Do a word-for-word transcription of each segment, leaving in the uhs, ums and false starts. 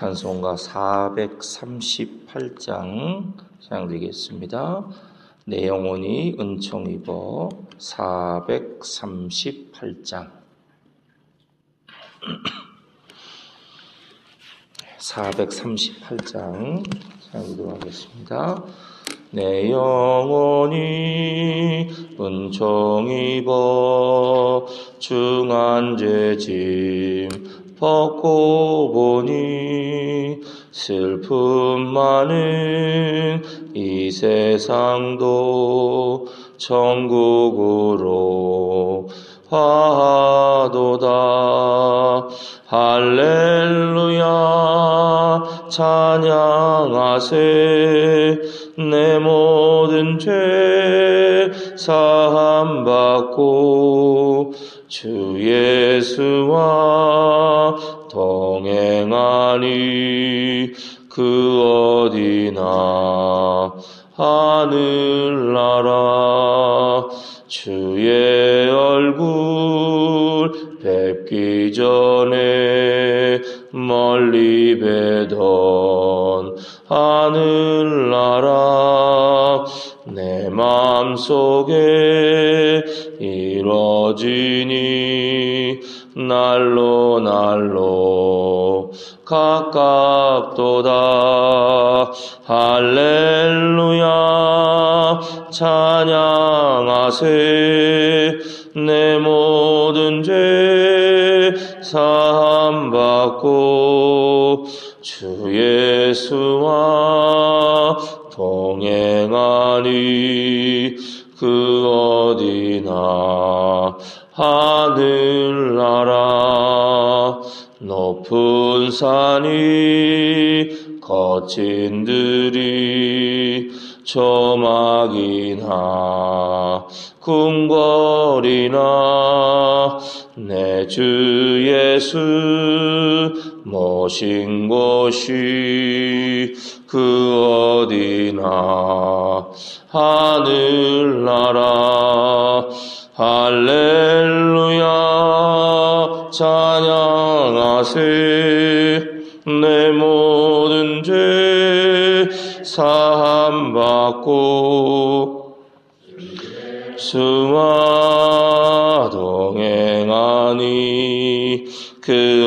찬송가 사백삼십팔 장 사용되겠습니다. 내 영혼이 은총 입어 사백삼십팔 장 사백삼십팔 장 사용하도록 하겠습니다. 내 영혼이 은총 입어 중한 죄짐 벗고 보니 슬픔 많은 이 세상도 천국으로 화하도다. 할렐루야 찬양하세. 내 모든 죄 사함 받고 주 예수와 동행하니 그 어디나 하늘나라. 주의 얼굴 뵙기 전에 멀리 뵈던 하늘나라. 내 맘속에 이뤄지니 날로 날로 가깝도다. 할렐루야 찬양하세. 내 모든 죄 사함 받고 주 예수와 동행하니 그 어디나 하늘나라. 높은 산이 거친 들이 조막이나 궁궐이나 내 주 예수 모신 곳이 그 어디나 하늘나라. 할렐루야 찬양하세. 내 모든 죄 사함 받고 주와 동행하니 그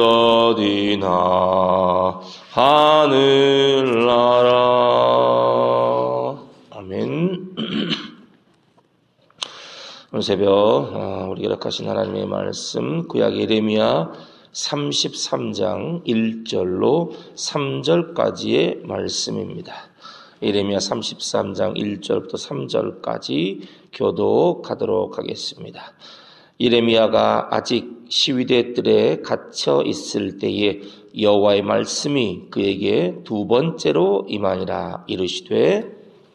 어디나 하늘나라. 아멘. 오늘 새벽 우리 허락하신 하나님의 말씀 구약 예레미야 삼십삼 장 일 절로 삼 절까지의 말씀입니다. 예레미야 삼십삼 장 일 절부터 삼 절까지 교독하도록 하겠습니다. 예레미야가 아직 시위대 뜰에 갇혀 있을 때에 여호와의 말씀이 그에게 두 번째로 임하니라. 이르시되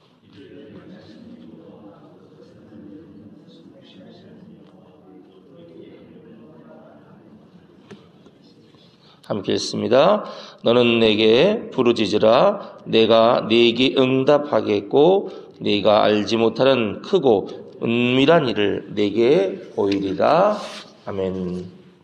함께 읽습니다. 너는 내게 부르짖으라. 내가 네게 응답하겠고 네가 알지 못하는 크고 은밀한 일을 네게 보이리라. 아멘.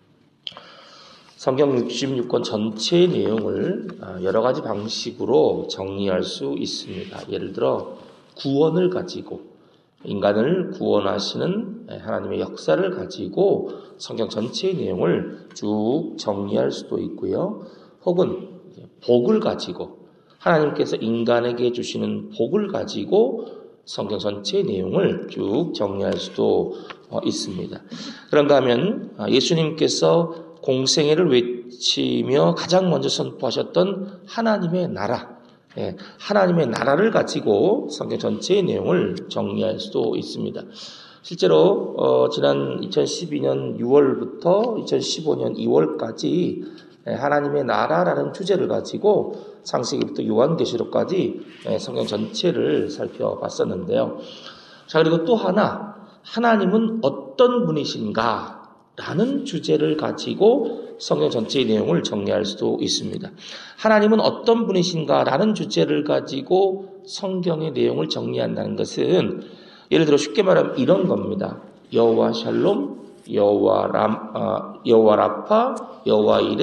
성경 육십육 권 전체의 내용을 여러 가지 방식으로 정리할 수 있습니다. 예를 들어 구원을 가지고 인간을 구원하시는 하나님의 역사를 가지고 성경 전체의 내용을 쭉 정리할 수도 있고요. 혹은 복을 가지고 하나님께서 인간에게 주시는 복을 가지고 성경 전체의 내용을 쭉 정리할 수도 있습니다. 그런가 하면 예수님께서 공생애를 외치며 가장 먼저 선포하셨던 하나님의 나라, 하나님의 나라를 가지고 성경 전체의 내용을 정리할 수도 있습니다. 실제로 어, 지난 이천십이 년 유월부터 이천십오 년 이월까지 하나님의 나라라는 주제를 가지고 창세기부터 요한계시록까지 성경 전체를 살펴봤었는데요. 자, 그리고 또 하나, 하나님은 어떤 분이신가 라는 주제를 가지고 성경 전체의 내용을 정리할 수도 있습니다. 하나님은 어떤 분이신가 라는 주제를 가지고 성경의 내용을 정리한다는 것은 예를 들어 쉽게 말하면 이런 겁니다. 여호와 샬롬, 여호와 람, 아, 여호와 라파, 여호와 이레,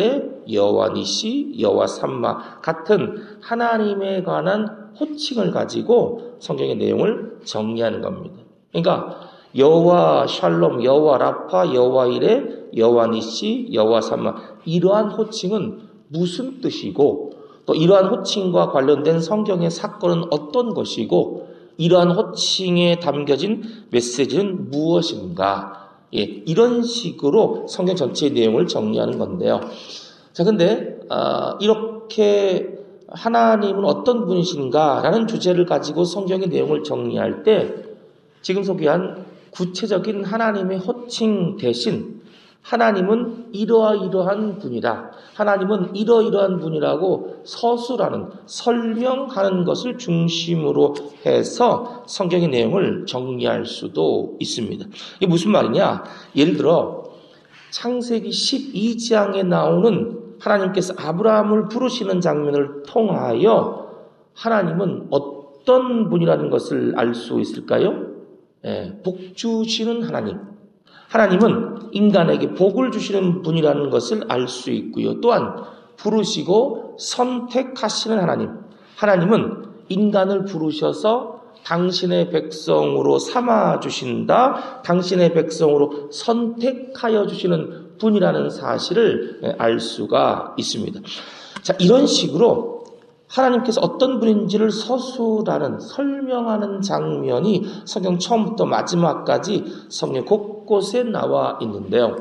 여호와 니시, 여호와 삼마 같은 하나님에 관한 호칭을 가지고 성경의 내용을 정리하는 겁니다. 그러니까 여호와 샬롬, 여호와 라파, 여호와 이레, 여호와 니시, 여호와 삼마 이러한 호칭은 무슨 뜻이고 또 이러한 호칭과 관련된 성경의 사건은 어떤 것이고 이러한 호칭에 담겨진 메시지는 무엇인가? 예, 이런 식으로 성경 전체의 내용을 정리하는 건데요. 자, 근데 어, 이렇게 하나님은 어떤 분이신가라는 주제를 가지고 성경의 내용을 정리할 때 지금 소개한 구체적인 하나님의 호칭 대신 하나님은 이러이러한 분이다. 하나님은 이러이러한 분이라고 서술하는, 설명하는 것을 중심으로 해서 성경의 내용을 정리할 수도 있습니다. 이게 무슨 말이냐? 예를 들어 창세기 십이 장에 나오는 하나님께서 아브라함을 부르시는 장면을 통하여 하나님은 어떤 분이라는 것을 알 수 있을까요? 예, 복 주시는 하나님. 하나님은 인간에게 복을 주시는 분이라는 것을 알 수 있고요. 또한 부르시고 선택하시는 하나님. 하나님은 인간을 부르셔서 당신의 백성으로 삼아 주신다. 당신의 백성으로 선택하여 주시는 분이라는 사실을 알 수가 있습니다. 자, 이런 식으로 하나님께서 어떤 분인지를 서술하는, 설명하는 장면이 성경 처음부터 마지막까지 성경 곳곳에 나와 있는데요.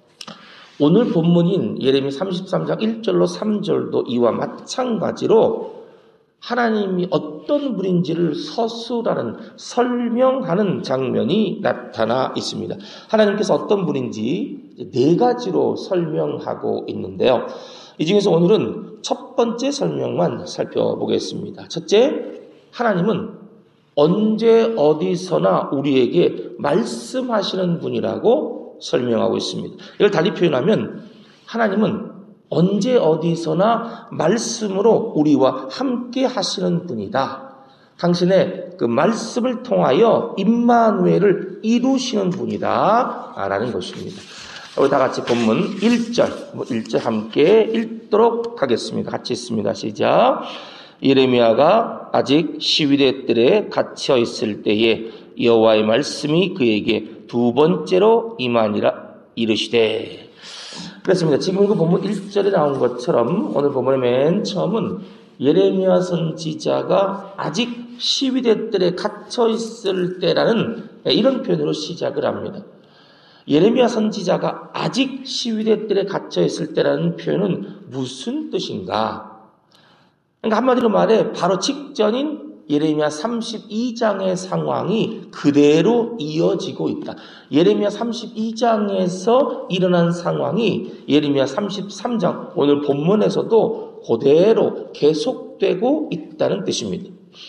오늘 본문인 예레미야 삼십삼 장 일 절로 삼 절도 이와 마찬가지로 하나님이 어떤 분인지를 서술하는, 설명하는 장면이 나타나 있습니다. 하나님께서 어떤 분인지 네 가지로 설명하고 있는데요. 이 중에서 오늘은 첫 번째 설명만 살펴보겠습니다. 첫째, 하나님은 언제 어디서나 우리에게 말씀하시는 분이라고 설명하고 있습니다. 이걸 달리 표현하면 하나님은 언제 어디서나 말씀으로 우리와 함께 하시는 분이다. 당신의 그 말씀을 통하여 임마누엘을 이루시는 분이다 라는 것입니다. 우리 다 같이 본문 일 절, 일 절 함께 읽도록 하겠습니다. 같이 읽습니다. 시작. 예레미야가 아직 시위대 뜰에 갇혀 있을 때에 여호와의 말씀이 그에게 두 번째로 임하니라 이르시되. 그렇습니다. 지금 그 본문 일 절에 나온 것처럼 오늘 본문의 맨 처음은 예레미야 선지자가 아직 시위대 뜰에 갇혀 있을 때라는 이런 표현으로 시작을 합니다. 예레미야 선지자가 아직 시위대 뜰에 갇혀 있을 때라는 표현은 무슨 뜻인가? 그러니까 한마디로 말해 바로 직전인 예레미야 삼십이 장의 상황이 그대로 이어지고 있다. 예레미야 삼십이 장에서 일어난 상황이 예레미야 삼십삼 장 오늘 본문에서도 그대로 계속되고 있다는 뜻입니다.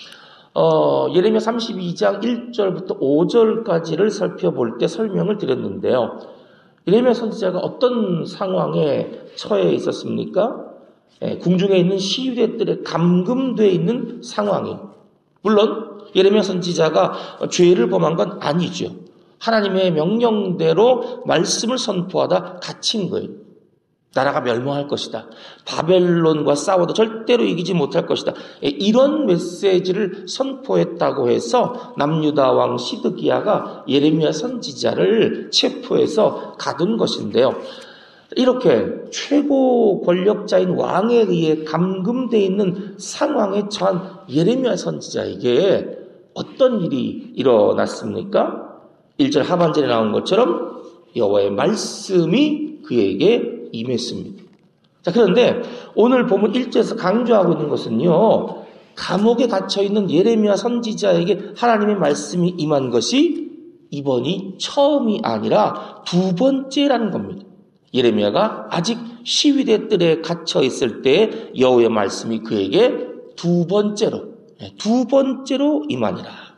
어, 예레미야 삼십이 장 일 절부터 오 절까지를 살펴볼 때 설명을 드렸는데요. 예레미야 선지자가 어떤 상황에 처해 있었습니까? 예, 궁중에 있는 시위대들에 감금되어 있는 상황이. 물론 예레미야 선지자가 죄를 범한 건 아니죠. 하나님의 명령대로 말씀을 선포하다 갇힌 거예요. 나라가 멸망할 것이다. 바벨론과 싸워도 절대로 이기지 못할 것이다. 이런 메시지를 선포했다고 해서 남유다 왕 시드기야가 예레미야 선지자를 체포해서 가둔 것인데요. 이렇게 최고 권력자인 왕에 의해 감금되어 있는 상황에 처한 예레미야 선지자에게 어떤 일이 일어났습니까? 일 절 하반절에 나온 것처럼 여호와의 말씀이 그에게 임했습니다. 자, 그런데 오늘 본문 일 절에서 강조하고 있는 것은요, 감옥에 갇혀있는 예레미야 선지자에게 하나님의 말씀이 임한 것이 이번이 처음이 아니라 두 번째라는 겁니다. 예레미야가 아직 시위대 뜰에 갇혀 있을 때 여호와의 말씀이 그에게 두 번째로, 두 번째로 임하니라.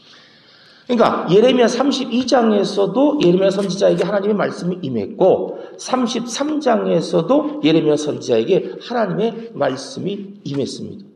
그러니까 예레미야 삼십이 장에서도 예레미야 선지자에게 하나님의 말씀이 임했고 삼십삼 장에서도 예레미야 선지자에게 하나님의 말씀이 임했습니다.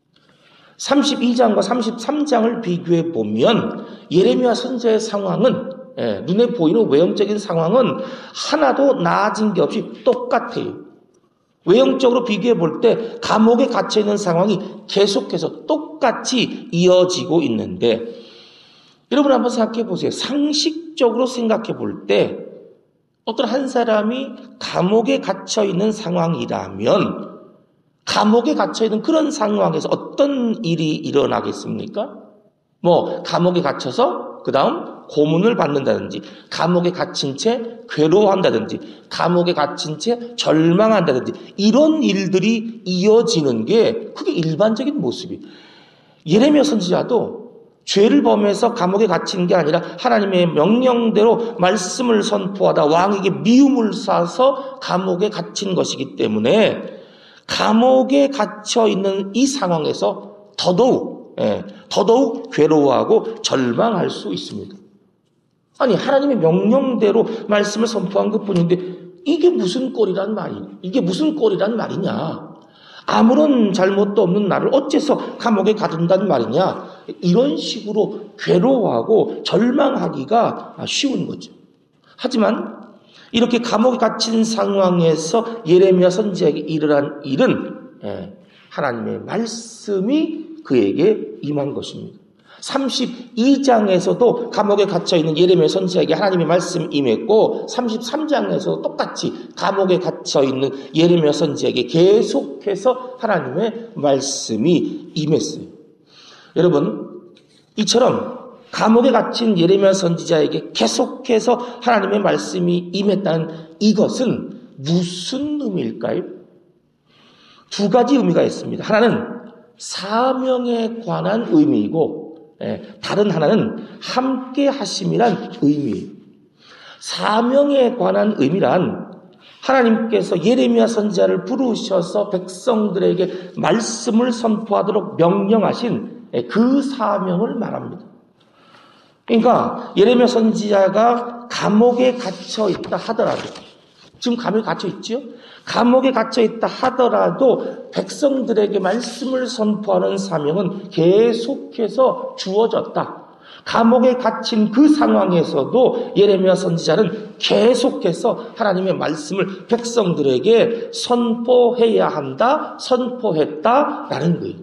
삼십이 장과 삼십삼 장을 비교해 보면 예레미야 선지자의 상황은 예, 눈에 보이는 외형적인 상황은 하나도 나아진 게 없이 똑같아요. 외형적으로 비교해 볼 때 감옥에 갇혀 있는 상황이 계속해서 똑같이 이어지고 있는데, 여러분 한번 생각해 보세요. 상식적으로 생각해 볼 때 어떤 한 사람이 감옥에 갇혀 있는 상황이라면 감옥에 갇혀 있는 그런 상황에서 어떤 일이 일어나겠습니까? 뭐 감옥에 갇혀서 그 다음 고문을 받는다든지, 감옥에 갇힌 채 괴로워한다든지, 감옥에 갇힌 채 절망한다든지, 이런 일들이 이어지는 게 그게 일반적인 모습이에요. 예레미야 선지자도 죄를 범해서 감옥에 갇힌 게 아니라 하나님의 명령대로 말씀을 선포하다 왕에게 미움을 사서 감옥에 갇힌 것이기 때문에 감옥에 갇혀 있는 이 상황에서 더더욱 예, 더더욱 괴로워하고 절망할 수 있습니다. 아니, 하나님의 명령대로 말씀을 선포한 것뿐인데 이게 무슨 꼴이란 말이냐? 이게 무슨 꼴이란 말이냐? 아무런 잘못도 없는 나를 어째서 감옥에 가둔단 말이냐? 이런 식으로 괴로워하고 절망하기가 쉬운 거죠. 하지만 이렇게 감옥에 갇힌 상황에서 예레미야 선지자에게 일어난 일은 하나님의 말씀이 그에게 임한 것입니다. 삼십이 장에서도 감옥에 갇혀있는 예레미야 선지자에게 하나님의 말씀이 임했고, 삼십삼 장에서도 똑같이 감옥에 갇혀있는 예레미야 선지자에게 계속해서 하나님의 말씀이 임했어요. 여러분, 이처럼 감옥에 갇힌 예레미야 선지자에게 계속해서 하나님의 말씀이 임했다는 이것은 무슨 의미일까요? 두 가지 의미가 있습니다. 하나는 사명에 관한 의미이고, 다른 하나는 함께 하심이란 의미예요. 사명에 관한 의미란 하나님께서 예레미야 선지자를 부르셔서 백성들에게 말씀을 선포하도록 명령하신 그 사명을 말합니다. 그러니까 예레미야 선지자가 감옥에 갇혀 있다 하더라도, 지금 감옥에 갇혀 있지요? 감옥에 갇혀 있다 하더라도 백성들에게 말씀을 선포하는 사명은 계속해서 주어졌다. 감옥에 갇힌 그 상황에서도 예레미야 선지자는 계속해서 하나님의 말씀을 백성들에게 선포해야 한다, 선포했다라는 거예요.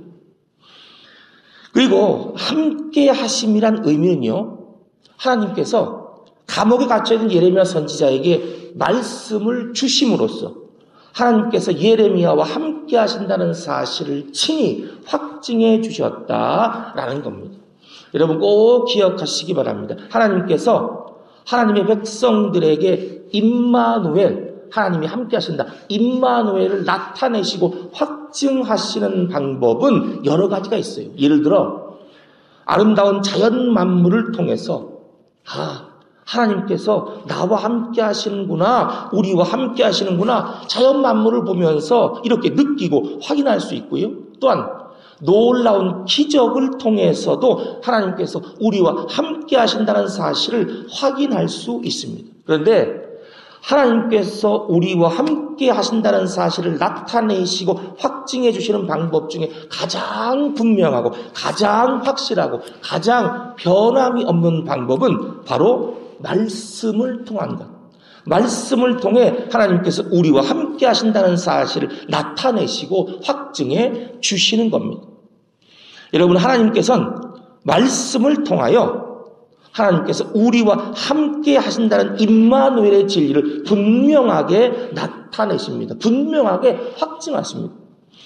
그리고 함께 하심이란 의미는요, 하나님께서 감옥에 갇혀있는 예레미야 선지자에게 말씀을 주심으로써 하나님께서 예레미야와 함께 하신다는 사실을 친히 확증해 주셨다라는 겁니다. 여러분 꼭 기억하시기 바랍니다. 하나님께서 하나님의 백성들에게 임마누엘, 하나님이 함께 하신다, 임마누엘을 나타내시고 확증하시는 방법은 여러 가지가 있어요. 예를 들어 아름다운 자연 만물을 통해서 아, 하나님께서 나와 함께 하시는구나, 우리와 함께 하시는구나, 자연 만물을 보면서 이렇게 느끼고 확인할 수 있고요. 또한 놀라운 기적을 통해서도 하나님께서 우리와 함께 하신다는 사실을 확인할 수 있습니다. 그런데 하나님께서 우리와 함께 하신다는 사실을 나타내시고 확증해 주시는 방법 중에 가장 분명하고 가장 확실하고 가장 변함이 없는 방법은 바로 말씀을 통한 것. 말씀을 통해 하나님께서 우리와 함께 하신다는 사실을 나타내시고 확증해 주시는 겁니다. 여러분, 하나님께서는 말씀을 통하여 하나님께서 우리와 함께 하신다는 임마누엘의 진리를 분명하게 나타내십니다. 분명하게 확증하십니다.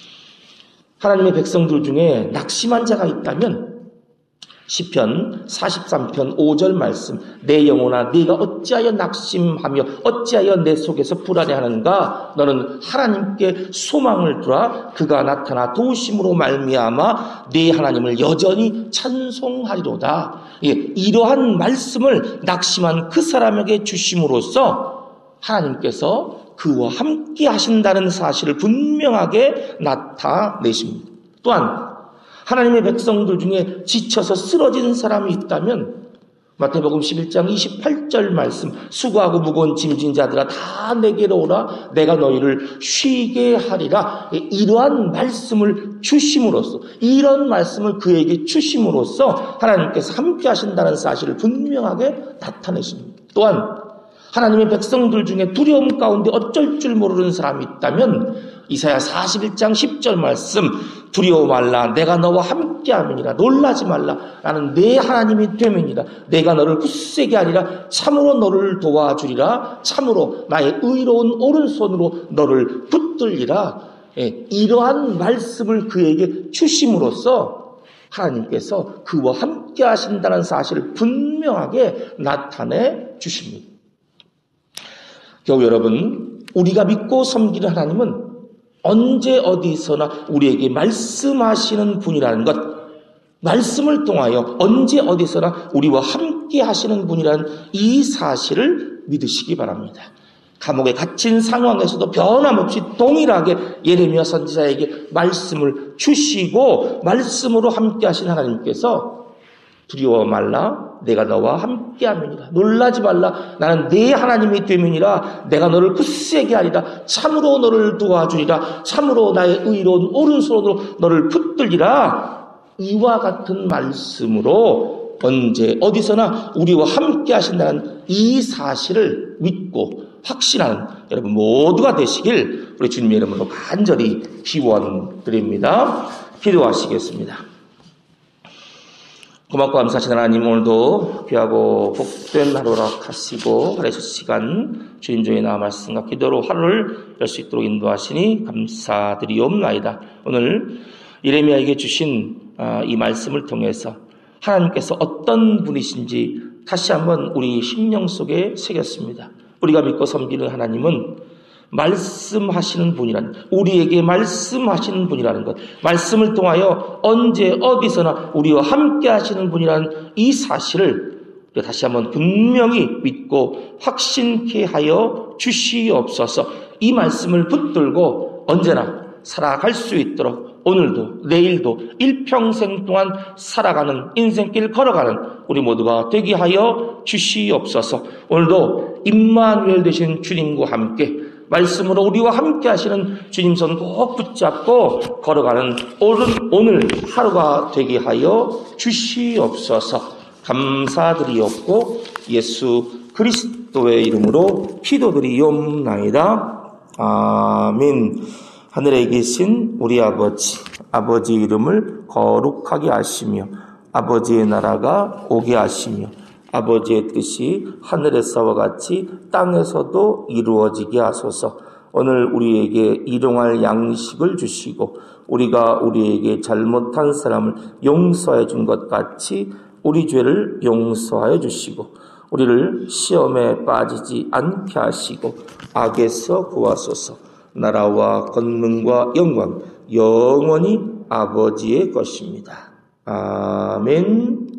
하나님의 백성들 중에 낙심한 자가 있다면 시편 사십삼 편 오 절 말씀, 내 영혼아 네가 어찌하여 낙심하며 어찌하여 내 속에서 불안해하는가? 너는 하나님께 소망을 두라. 그가 나타나 도우심으로 말미암아 네 하나님을 여전히 찬송하리로다. 예, 이러한 말씀을 낙심한 그 사람에게 주심으로써 하나님께서 그와 함께 하신다는 사실을 분명하게 나타내십니다. 또한 하나님의 백성들 중에 지쳐서 쓰러진 사람이 있다면 마태복음 십일 장 이십팔 절 말씀, 수고하고 무거운 짐진 자들아 다 내게로 오라, 내가 너희를 쉬게 하리라. 이러한 말씀을 주심으로써, 이런 말씀을 그에게 주심으로써 하나님께서 함께 하신다는 사실을 분명하게 나타내십니다. 또한 하나님의 백성들 중에 두려움 가운데 어쩔 줄 모르는 사람이 있다면 이사야 사십일 장 십 절 말씀, 두려워 말라 내가 너와 함께함이니라. 놀라지 말라 나는 내 하나님이 됨이니라. 내가 너를 굳세게 하리라. 참으로 너를 도와주리라. 참으로 나의 의로운 오른손으로 너를 붙들리라. 예, 이러한 말씀을 그에게 주심으로써 하나님께서 그와 함께 하신다는 사실을 분명하게 나타내 주십니다. 겨우 여러분, 우리가 믿고 섬기는 하나님은 언제 어디서나 우리에게 말씀하시는 분이라는 것, 말씀을 통하여 언제 어디서나 우리와 함께 하시는 분이라는 이 사실을 믿으시기 바랍니다. 감옥에 갇힌 상황에서도 변함없이 동일하게 예레미야 선지자에게 말씀을 주시고 말씀으로 함께 하신 하나님께서 두려워 말라 내가 너와 함께함이니라. 놀라지 말라 나는 네 하나님이 됨이니라. 내가 너를 굳세게 하리라. 참으로 너를 도와주리라. 참으로 나의 의로운 오른손으로 너를 붙들리라. 이와 같은 말씀으로 언제 어디서나 우리와 함께 하신다는 이 사실을 믿고 확신하는 여러분 모두가 되시길 우리 주님의 이름으로 간절히 기원드립니다. 기도하시겠습니다. 고맙고 감사하신 하나님, 오늘도 귀하고 복된 하루라 하시고 하루의 첫 시간 주님 종의 나와 말씀과 기도로 하루를 열 수 있도록 인도하시니 감사드리옵나이다. 오늘 예레미야에게 주신 이 말씀을 통해서 하나님께서 어떤 분이신지 다시 한번 우리 심령 속에 새겼습니다. 우리가 믿고 섬기는 하나님은 말씀하시는 분이라는, 우리에게 말씀하시는 분이라는 것, 말씀을 통하여 언제 어디서나 우리와 함께 하시는 분이라는 이 사실을 우리가 다시 한번 분명히 믿고 확신케 하여 주시옵소서. 이 말씀을 붙들고 언제나 살아갈 수 있도록 오늘도 내일도 일평생 동안 살아가는 인생길 걸어가는 우리 모두가 되게 하여 주시옵소서. 오늘도 임마누엘 되신 주님과 함께 말씀으로 우리와 함께 하시는 주님 손 꼭 붙잡고 걸어가는 오늘, 오늘 하루가 되게 하여 주시옵소서. 감사드리옵고 예수 그리스도의 이름으로 기도드리옵나이다. 아멘. 하늘에 계신 우리 아버지, 아버지 이름을 거룩하게 하시며 아버지의 나라가 오게 하시며 아버지의 뜻이 하늘에서와 같이 땅에서도 이루어지게 하소서. 오늘 우리에게 일용할 양식을 주시고 우리가 우리에게 잘못한 사람을 용서해 준 것 같이 우리 죄를 용서하여 주시고 우리를 시험에 빠지지 않게 하시고 악에서 구하소서. 나라와 권능과 영광 영원히 아버지의 것입니다. 아멘.